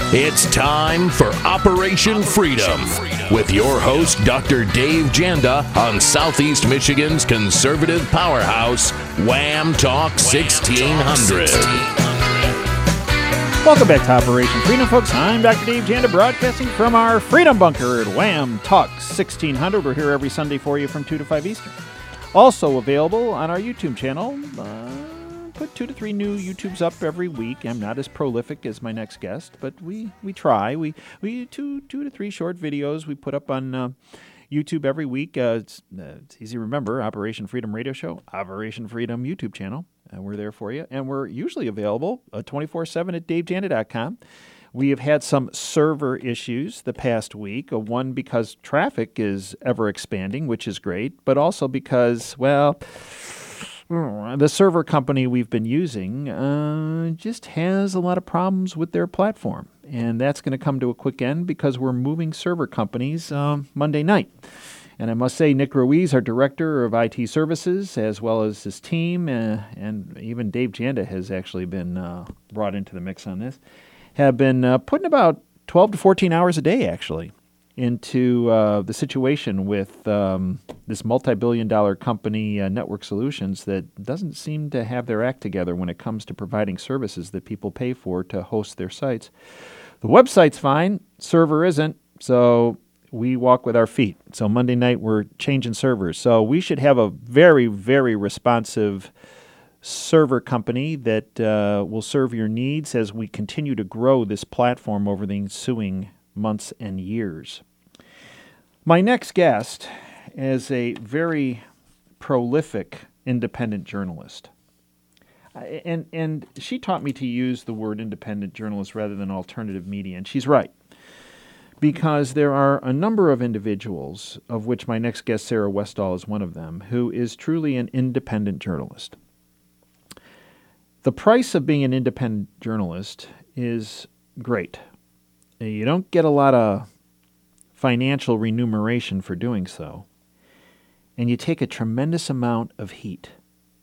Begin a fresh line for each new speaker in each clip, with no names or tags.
It's time for Operation Freedom with your host, Dr. Dave Janda, on Southeast Michigan's conservative powerhouse, Wham Talk 1600.
Welcome back to Operation Freedom, folks. I'm Dr. Dave Janda, broadcasting from our Freedom Bunker at Wham Talk 1600. We're here every Sunday for you from 2 to 5 Eastern. Also available on our YouTube channel. Put 2 to 3 new YouTubes up every week. I'm not as prolific as my next guest, but we try. We 2 to 3 short videos we put up on YouTube every week. It's easy to remember. Operation Freedom Radio Show, Operation Freedom YouTube channel. We're there for you. And we're usually available 24/7 at davejanda.com. We have had some server issues the past week. One, because traffic is ever expanding, which is great, but also because, well, the server company we've been using just has a lot of problems with their platform. And that's going to come to a quick end because we're moving server companies Monday night. And I must say, Nick Ruiz, our Director of IT Services, as well as his team, and even Dave Janda has actually been brought into the mix on this, have been putting about 12 to 14 hours a day, actually, into the situation with this multi-billion-dollar company, Network Solutions, that doesn't seem to have their act together when it comes to providing services that people pay for to host their sites. The website's fine, server isn't, so we walk with our feet. So Monday night we're changing servers. So we should have a very, very responsive server company that will serve your needs as we continue to grow this platform over the ensuing months and years. My next guest is a very prolific independent journalist. And she taught me to use the word independent journalist rather than alternative media, and she's right. Because there are a number of individuals, of which my next guest, Sarah Westall, is one of them, who is truly an independent journalist. The price of being an independent journalist is great. You don't get a lot of financial remuneration for doing so, and you take a tremendous amount of heat.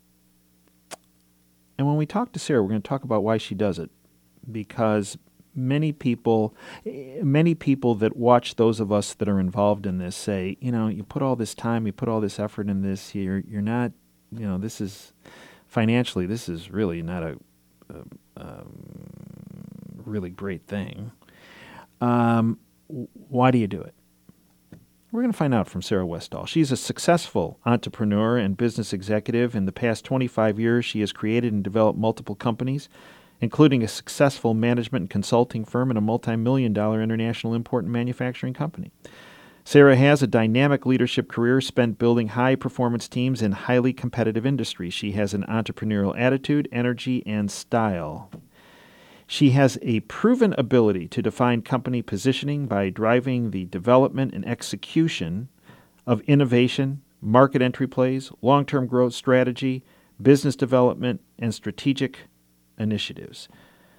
And when we talk to Sarah, we're going to talk about why she does it, because many people that watch those of us that are involved in this say, you put all this time, you put all this effort in this, you're not, this is financially, this is really not a really great thing. Why do you do it? We're going to find out from Sarah Westall. She's a successful entrepreneur and business executive. In the past 25 years, she has created and developed multiple companies, including a successful management and consulting firm and a multi-million-dollar international import and manufacturing company. Sarah has a dynamic leadership career spent building high-performance teams in highly competitive industries. She has an entrepreneurial attitude, energy, and style. She has a proven ability to define company positioning by driving the development and execution of innovation, market entry plays, long-term growth strategy, business development, and strategic initiatives.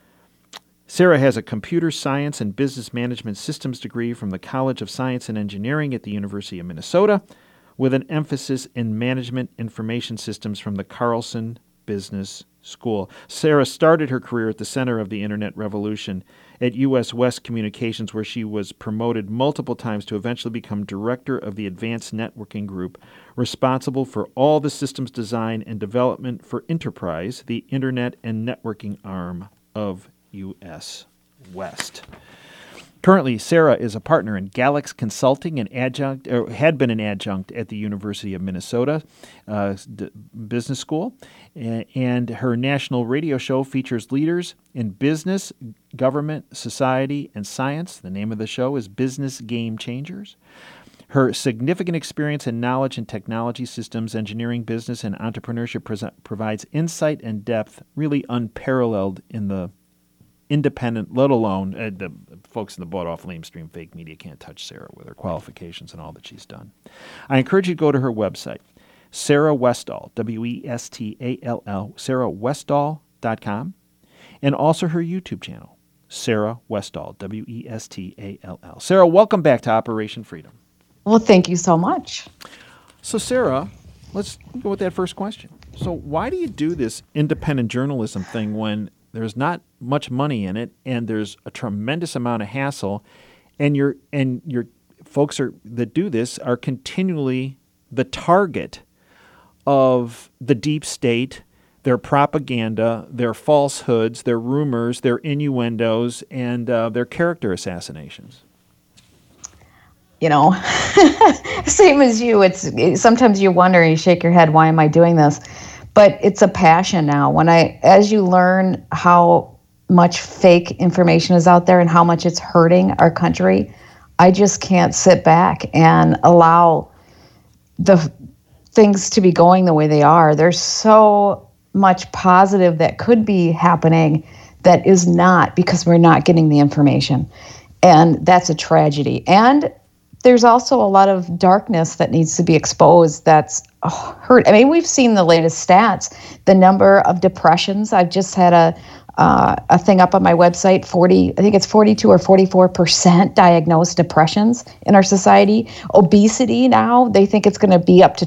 Sarah has a computer science and business management systems degree from the College of Science and Engineering at the University of Minnesota, with an emphasis in management information systems from the Carlson Business School. Sarah started her career at the center of the Internet revolution at U.S. West Communications, where she was promoted multiple times to eventually become director of the Advanced Networking Group, responsible for all the systems design and development for Enterprise, the Internet and networking arm of U.S. West. Currently, Sarah is a partner in Galax Consulting, had been an adjunct at the University of Minnesota Business School, and her national radio show features leaders in business, government, society, and science. The name of the show is Business Game Changers. Her significant experience and knowledge in technology systems, engineering, business, and entrepreneurship provides insight and depth really unparalleled in the independent, let alone the folks in the bought-off lamestream fake media can't touch Sarah with her qualifications and all that she's done. I encourage you to go to her website, Sarah Westall, W-E-S-T-A-L-L, sarahwestall.com, and also her YouTube channel, Sarah Westall, W-E-S-T-A-L-L. Sarah, welcome back to Operation Freedom.
Well, thank you so much.
So, Sarah, let's go with that first question. So why do you do this independent journalism thing when There's not much money in it, and there's a tremendous amount of hassle, and your folks that do this are continually the target of the deep state, their propaganda, their falsehoods, their rumors, their innuendos, and their character assassinations.
Same as you. It's sometimes you wonder, you shake your head, why am I doing this? But it's a passion now. As you learn how much fake information is out there and how much it's hurting our country, I just can't sit back and allow the things to be going the way they are. There's so much positive that could be happening that is not, because we're not getting the information. And that's a tragedy. And there's also a lot of darkness that needs to be exposed that's hurt. I mean, we've seen the latest stats, the number of depressions. I've just had a thing up on my website, 42 or 44% diagnosed depressions in our society. Obesity now, they think it's going to be up to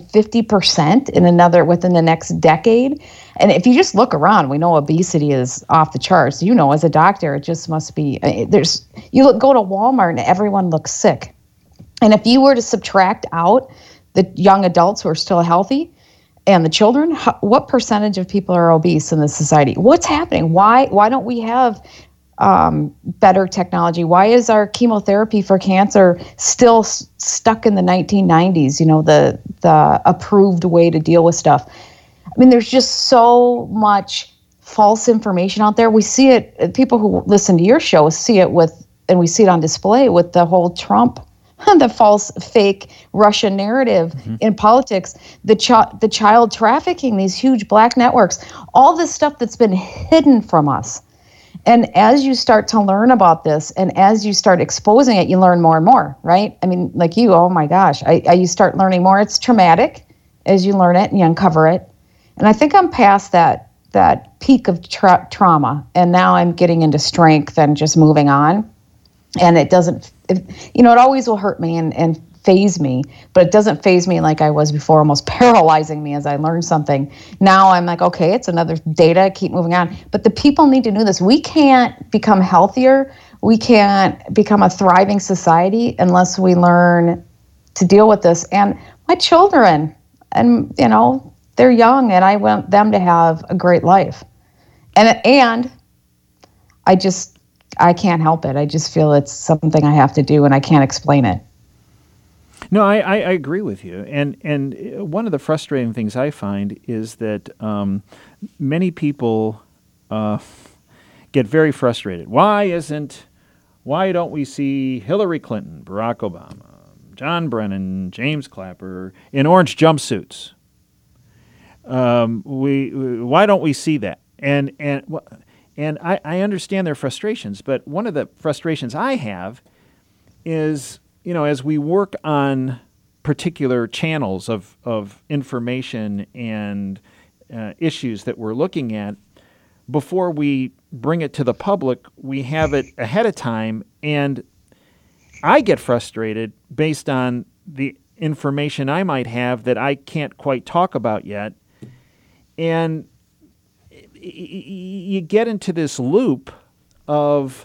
50% within the next decade. And if you just look around, we know obesity is off the charts. As a doctor, it just must be, go to Walmart and everyone looks sick. And if you were to subtract out the young adults who are still healthy and the children, what percentage of people are obese in this society? What's happening? Why don't we have better technology? Why is our chemotherapy for cancer still stuck in the 1990s? The approved way to deal with stuff. I mean, there's just so much false information out there. We see it. People who listen to your show see it and we see it on display with the whole Trump. The false, fake Russian narrative in politics, the child trafficking, these huge black networks, all this stuff that's been hidden from us. And as you start to learn about this and as you start exposing it, you learn more and more, right? I mean, like you, oh my gosh, you start learning more. It's traumatic as you learn it and you uncover it. And I think I'm past that peak of trauma. And now I'm getting into strength and just moving on. And it always will hurt me and phase me, but it doesn't phase me like I was before, almost paralyzing me as I learned something. Now I'm like, okay, it's another data, keep moving on. But the people need to know this. We can't become healthier. We can't become a thriving society unless we learn to deal with this. And my children, and they're young, and I want them to have a great life. And I can't help it. I just feel it's something I have to do, and I can't explain it.
No, I agree with you. And one of the frustrating things I find is that many people get very frustrated. Why don't we see Hillary Clinton, Barack Obama, John Brennan, James Clapper in orange jumpsuits? Why don't we see that? And I understand their frustrations, but one of the frustrations I have is, as we work on particular channels of information and issues that we're looking at, before we bring it to the public, we have it ahead of time, and I get frustrated based on the information I might have that I can't quite talk about yet, and you get into this loop of,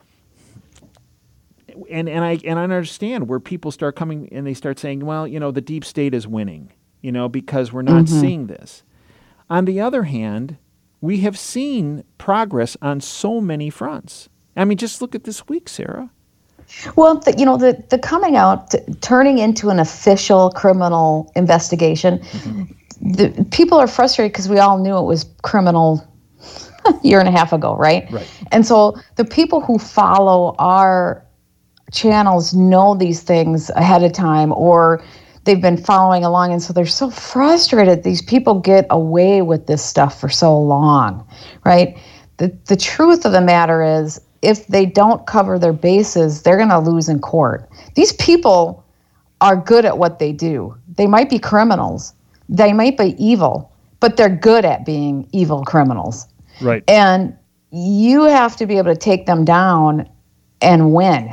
and I understand where people start coming and they start saying, well, the deep state is winning, because we're not seeing this. On the other hand, we have seen progress on so many fronts. I mean, just look at this week, Sarah.
Well, the coming out, turning into an official criminal investigation. The people are frustrated because we all knew it was criminal a year and a half ago, right?
Right.
And so the people who follow our channels know these things ahead of time, or they've been following along, and so they're so frustrated. These people get away with this stuff for so long, right? The truth of the matter is, if they don't cover their bases, they're going to lose in court. These people are good at what they do. They might be criminals. They might be evil, but they're good at being evil criminals.
Right.
And you have to be able to take them down and win.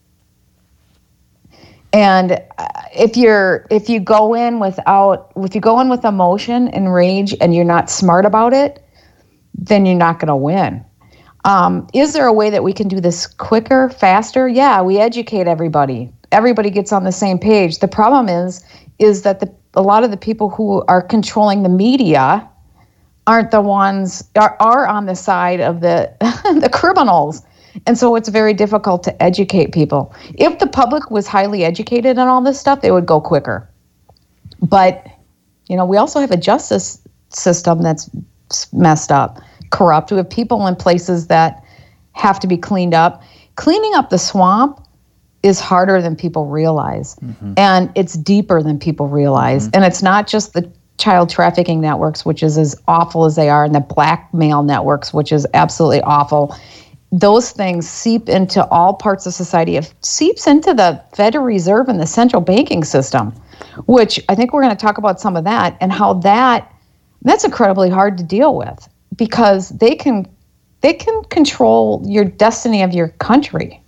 And if you go in with emotion and rage and you're not smart about it, then you're not going to win. Is there a way that we can do this quicker, faster? Yeah, we educate everybody. Everybody gets on the same page. The problem is that a lot of the people who are controlling the media aren't the ones are on the side of the the criminals. And so it's very difficult to educate people. If the public was highly educated on all this stuff, they would go quicker. But, we also have a justice system that's messed up, corrupt. We have people in places that have to be cleaned up. Cleaning up the swamp is harder than people realize. Mm-hmm. And it's deeper than people realize. Mm-hmm. And it's not just the child trafficking networks, which is as awful as they are, and the blackmail networks, which is absolutely awful. Those things seep into all parts of society. It seeps into the Federal Reserve and the central banking system, which I think we're going to talk about some of that and how that's incredibly hard to deal with, because they can control your destiny of your country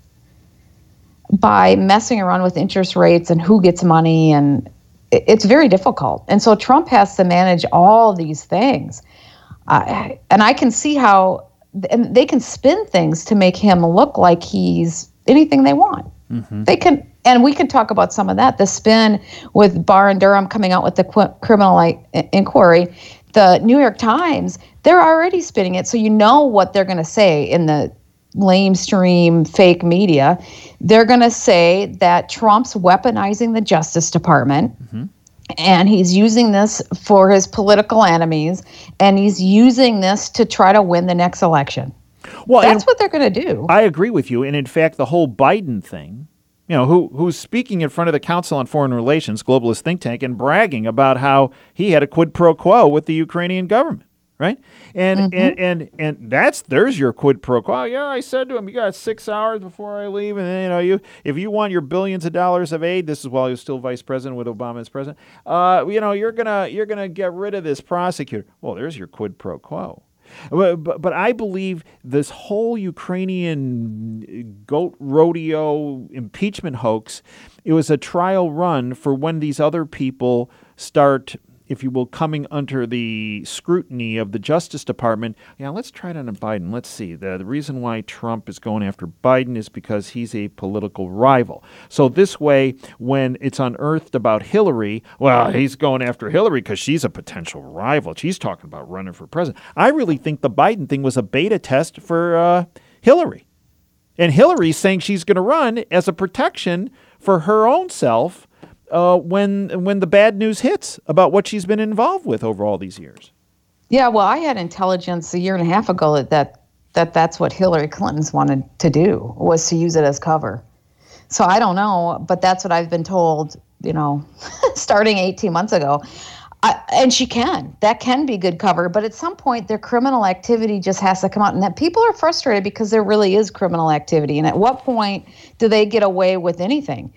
by messing around with interest rates and who gets money, and it's very difficult. And so Trump has to manage all these things. And I can see how and they can spin things to make him look like he's anything they want. Mm-hmm. They can, and we can talk about some of that. The spin with Barr and Durham coming out with the criminal inquiry, the New York Times, they're already spinning it. So you know what they're going to say in the lamestream fake media. They're going to say that Trump's weaponizing the Justice Department. Mm-hmm. And he's using this for his political enemies, and he's using this to try to win the next election. Well, that's what they're going to do.
I agree with you. And in fact, the whole Biden thing, who's speaking in front of the Council on Foreign Relations, globalist think tank, and bragging about how he had a quid pro quo with the Ukrainian government, right? And mm-hmm. and there's your quid pro quo. Yeah, I said to him, you got 6 hours before I leave, and then, if you want your billions of dollars of aid, this is while he was still vice president with Obama as president. You're gonna get rid of this prosecutor. Well, there's your quid pro quo. But I believe this whole Ukrainian goat rodeo impeachment hoax, it was a trial run for when these other people start, if you will, coming under the scrutiny of the Justice Department. Let's try it on Biden. Let's see. The reason why Trump is going after Biden is because he's a political rival. So this way, when it's unearthed about Hillary, he's going after Hillary because she's a potential rival. She's talking about running for president. I really think the Biden thing was a beta test for Hillary. And Hillary's saying she's going to run as a protection for her own self when the bad news hits about what she's been involved with over all these years.
Yeah, well, I had intelligence a year and a half ago that's what Hillary Clinton's wanted to do, was to use it as cover. So I don't know, but that's what I've been told, starting 18 months ago. And that can be good cover, but at some point their criminal activity just has to come out, and that people are frustrated because there really is criminal activity. And at what point do they get away with anything?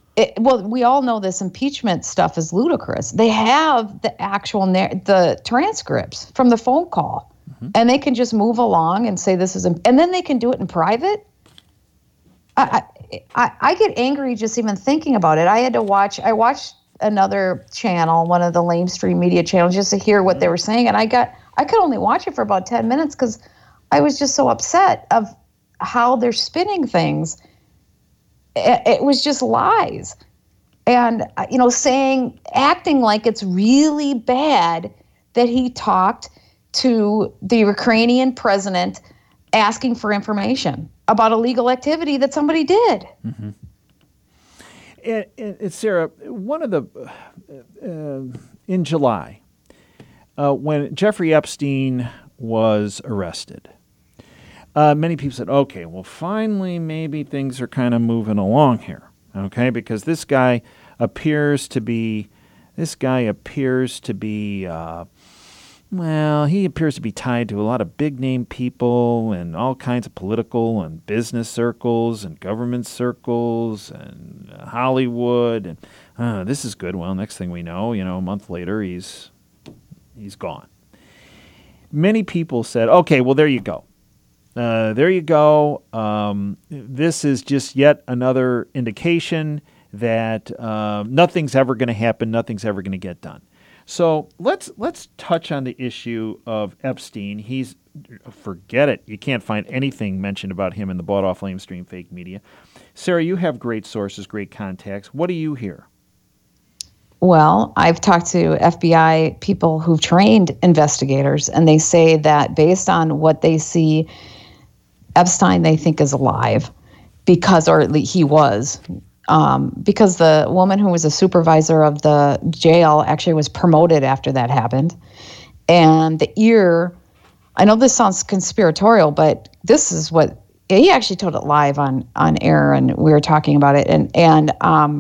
We all know this impeachment stuff is ludicrous. They have the actual the transcripts from the phone call, mm-hmm. and they can just move along and say this is, and then they can do it in private. I get angry just even thinking about it. I watched another channel, one of the lamestream media channels, just to hear what they were saying, and I could only watch it for about 10 minutes because I was just so upset of how they're spinning things. It was just lies. And, acting like it's really bad that he talked to the Ukrainian president asking for information about illegal activity that somebody did.
Mm-hmm. And Sarah, one of the, in July, when Jeffrey Epstein was arrested, many people said, okay, well, finally, maybe things are kind of moving along here, okay? Because this guy appears to be, he appears to be tied to a lot of big-name people and all kinds of political and business circles and government circles and Hollywood. And this is good. Well, next thing we know, a month later, he's gone. Many people said, okay, well, there you go. This is just yet another indication that nothing's ever going to happen, nothing's ever going to get done. So let's touch on the issue of Epstein. Forget it. You can't find anything mentioned about him in the bought-off lamestream fake media. Sarah, you have great sources, great contacts. What do you hear?
Well, I've talked to FBI people who've trained investigators, and they say that based on what they see, Epstein they think is alive or at least he was. Because the woman who was a supervisor of the jail actually was promoted after that happened. And the ear, I know this sounds conspiratorial, but this is what he actually told it live on air, and we were talking about it. And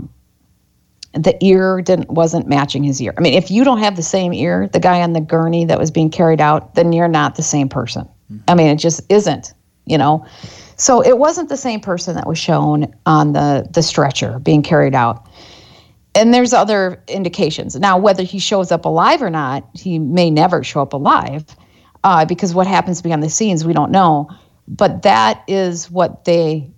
the ear wasn't matching his ear. I mean, if you don't have the same ear, the guy on the gurney that was being carried out, then you're not the same person. Mm-hmm. I mean, it just isn't, So it wasn't the same person that was shown on the stretcher being carried out. And there's other indications. Now, whether he shows up alive or not, he may never show up alive because what happens behind the scenes, we don't know. But that's what the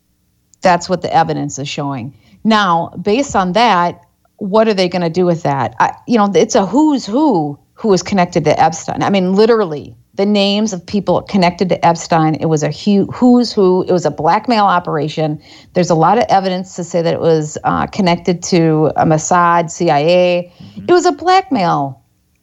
evidence is showing. Now, based on that, what are they going to do with that? It's a who's who is connected to Epstein. I mean, literally, the names of people connected to Epstein. It was a who's who. It was a blackmail operation. There's a lot of evidence to say that it was connected to Mossad, CIA. Mm-hmm. It was a blackmail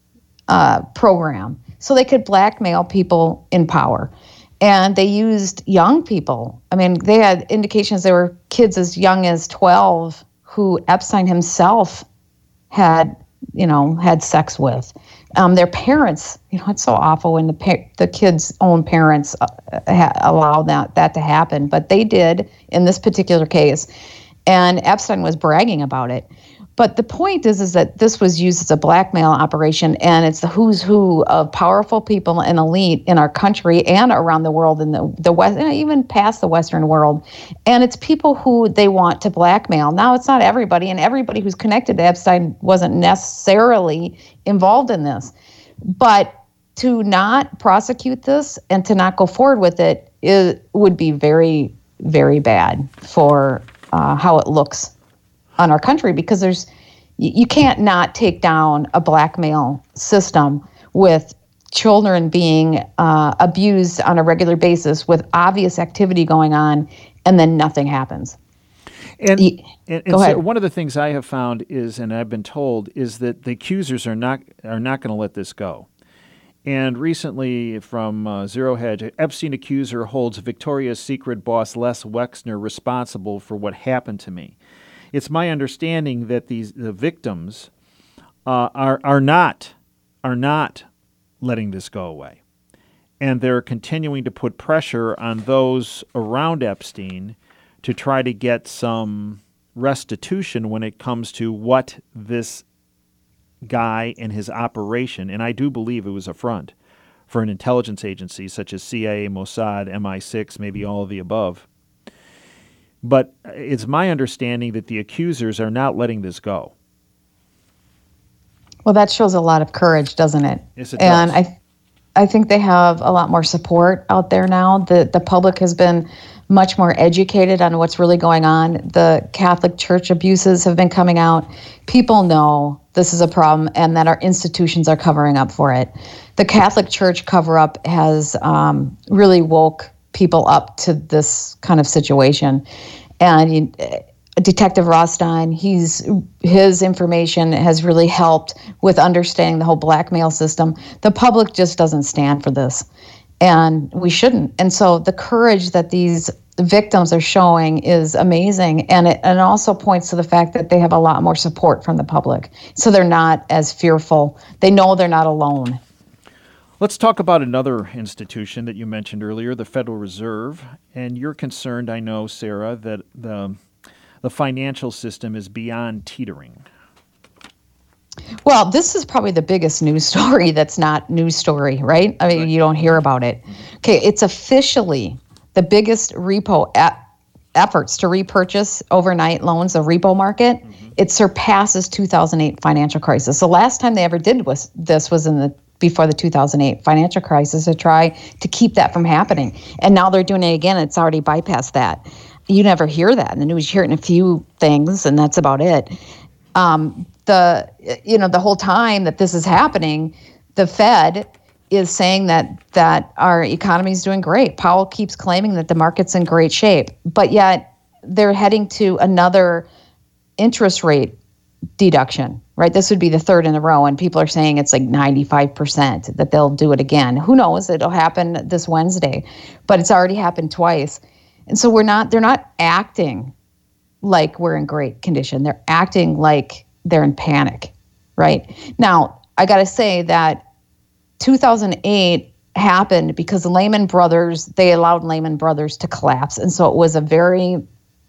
program. So they could blackmail people in power. And they used young people. I mean, they had indications there were kids as young as 12 who Epstein himself had sex with. Their parents, it's so awful when the kids' own parents allow that to happen. But they did in this particular case. And Epstein was bragging about it. But the point is that this was used as a blackmail operation, and it's the who's who of powerful people and elite in our country and around the world, in the West, and even past the Western world. And it's people who they want to blackmail. Now, it's not everybody, and everybody who's connected to Epstein wasn't necessarily involved in this. But to not prosecute this and to not go forward with it would be very, very bad for how it looks on our country, because you can't not take down a blackmail system with children being abused on a regular basis with obvious activity going on, and then nothing happens.
And so one of the things I have found is, and I've been told, is that the accusers are not going to let this go. And recently, from Zero Hedge, Epstein accuser holds Victoria's Secret boss Les Wexner responsible for what happened to me. It's my understanding that the victims are not letting this go away, and they're continuing to put pressure on those around Epstein to try to get some restitution when it comes to what this guy and his operation, and I do believe it was a front for an intelligence agency such as CIA, Mossad, MI6, maybe all of the above. But it's my understanding that the accusers are not letting this go.
Well, that shows a lot of courage, doesn't it?
Yes, it does.
And I think they have a lot more support out there now. The public has been much more educated on what's really going on. The Catholic Church abuses have been coming out. People know this is a problem and that our institutions are covering up for it. The Catholic Church cover-up has really woke people up to this kind of situation. And Detective Rothstein, his information has really helped with understanding the whole blackmail system. The public just doesn't stand for this, and we shouldn't. And so the courage that these victims are showing is amazing, and it also points to the fact that they have a lot more support from the public, so they're not as fearful. They know they're not alone.
Let's talk about another institution that you mentioned earlier, the Federal Reserve. And you're concerned, I know, Sarah, that the financial system is beyond teetering.
Well, this is probably the biggest news story that's not news story, right? I mean, right. You don't hear about it. Okay, it's officially the biggest repo efforts to repurchase overnight loans, the repo market. Mm-hmm. It surpasses 2008 financial crisis. The last time they ever did was before the 2008 financial crisis to try to keep that from happening. And now they're doing it again. It's already bypassed that. You never hear that in the news. You hear it in a few things, and that's about it. the whole time that this is happening, the Fed is saying that our economy is doing great. Powell keeps claiming that the market's in great shape, but yet they're heading to another interest rate deduction, right? This would be the third in a row, and people are saying it's like 95% that they'll do it again. Who knows? It'll happen this Wednesday, but it's already happened twice. And so they're not acting like we're in great condition. They're acting like they're in panic, right? Now, I got to say that 2008 happened because they allowed Lehman Brothers to collapse. And so it was a very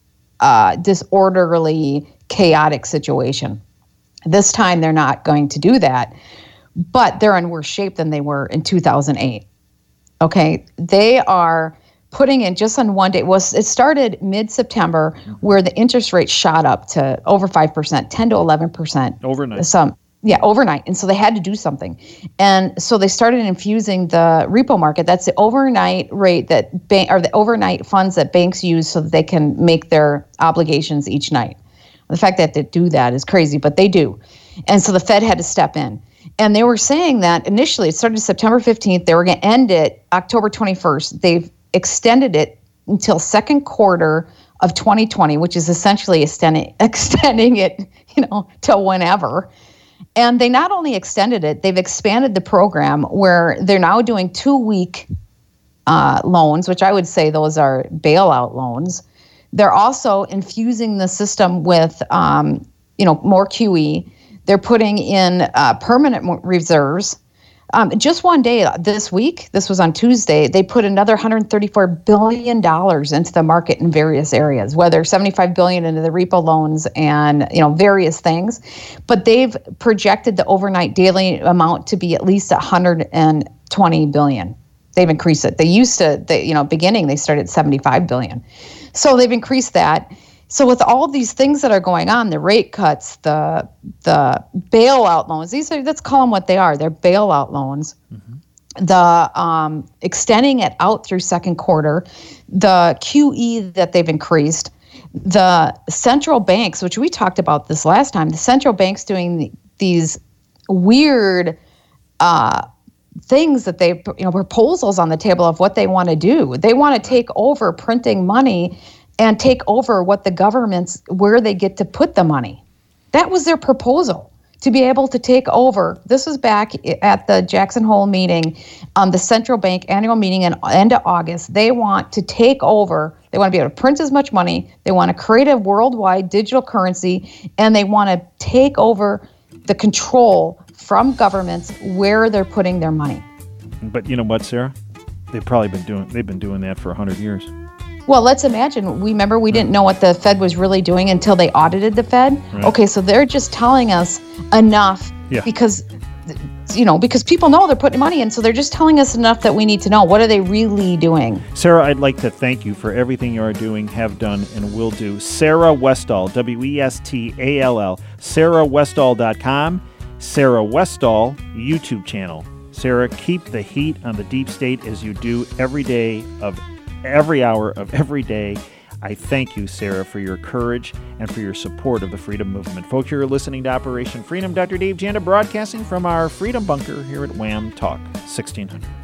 disorderly, chaotic situation. This time they're not going to do that, but they're in worse shape than they were in 2008. Okay, they are putting in just on one day. It started mid-September where the interest rate shot up to over 5%, 10 to 11%.
Overnight.
Overnight. And so they had to do something. And so they started infusing the repo market. That's the overnight rate or the overnight funds that banks use so that they can make their obligations each night. The fact that they do that is crazy, but they do. And so the Fed had to step in. And they were saying that initially it started September 15th. They were going to end it October 21st. They've extended it until second quarter of 2020, which is essentially extending it, till whenever. And they not only extended it, they've expanded the program where they're now doing 2-week loans, which I would say those are bailout loans. They're also infusing the system with, more QE. They're putting in permanent reserves. Just one day this week, this was on Tuesday, they put another $134 billion into the market in various areas, whether $75 billion into the repo loans and, various things. But they've projected the overnight daily amount to be at least $120 billion. They've increased it. They used to, beginning, they started at $75 billion. So they've increased that. So with all these things that are going on, the rate cuts, the bailout loans, let's call them what they are. They're bailout loans. Mm-hmm. The extending it out through second quarter, the QE that they've increased, the central banks, which we talked about this last time, the central banks doing these weird things that they, proposals on the table of what they want to do. They want to take over printing money and take over what the governments, where they get to put the money. That was their proposal, to be able to take over. This was back at the Jackson Hole meeting, the central bank annual meeting in end of August. They want to take over. They want to be able to print as much money. They want to create a worldwide digital currency, and they want to take over the control from governments where they're putting their money.
But you know what, Sarah? They've been doing that for 100 years.
Well, let's imagine. We didn't know what the Fed was really doing until they audited the Fed.
Right.
Okay, so they're just telling us enough because people know they're putting money in, so they're just telling us enough that we need to know. What are they really doing?
Sarah, I'd like to thank you for everything you are doing, have done, and will do. Sarah Westall, Westall, sarahwestall.com, Sarah Westall YouTube channel. Sarah, keep the heat on the deep state as you do every day of every hour of every day. I thank you, Sarah, for your courage and for your support of the freedom movement. Folks, you're listening to Operation Freedom. Dr. Dave Janda broadcasting from our Freedom Bunker here at Wham Talk 1600.